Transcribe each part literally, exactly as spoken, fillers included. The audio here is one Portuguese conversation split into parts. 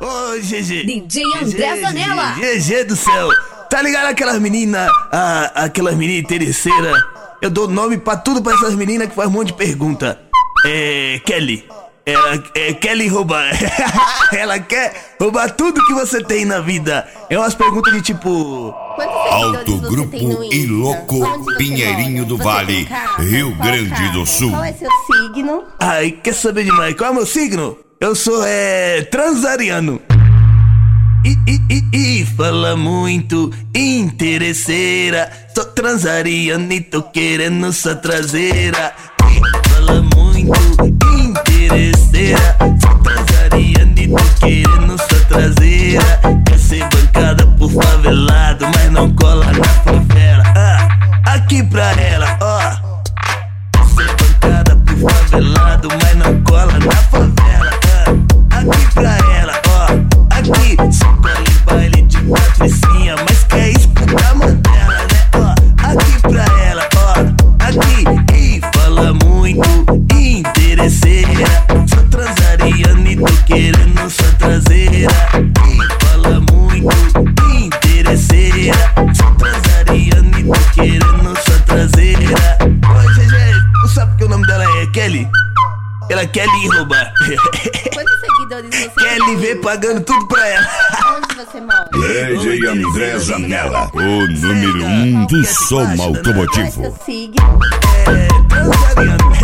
Ô, G G. D J André Zanella. G G do céu. Tá ligado aquelas meninas, ah, aquelas meninas interesseiras? Eu dou nome pra tudo pra essas meninas que faz um monte de pergunta. É... Kelly. Ela é, Kelly roubar. Ela quer roubar tudo que você tem na vida. É umas perguntas de tipo... Alto Grupo e Louco, Pinheirinho do Vale, Rio Grande do Sul. Qual é seu signo? Ai, quer saber demais? Qual é o meu signo? Eu sou, é... transariano. E, e, e, e fala muito, interesseira. Sou transariano e tô querendo sua traseira. E fala muito, interesseira. Sou transariano e tô querendo sua traseira. Quer ser bancada por favelado, mas não cola na favela. Ah, aqui pra ela, ó. Quer ser bancada por favelado, mas não cola na favela. Ah, aqui pra ela, ó. Aqui, só cola em baile de patricinha, mas quer escutar Mandela, né? Ó, aqui pra ela, ó. Aqui, e fala muito, interesseira. Sou transariano e tô querendo sua traseira. E fala muito, interesseira. Sou transariano e tô querendo sua traseira. Ô, G G, não sabe que o nome dela é Kelly? Ela quer lhe roubar. Quantos seguidores você Quer lhe ver pagando tudo pra ela. Onde você mora? D J André Zanella, o número um do som Qual é automotivo. seu signo? É, transariano.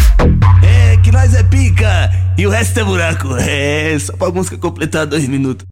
É que nós é pica e o resto é buraco. É só pra música completar dois minutos.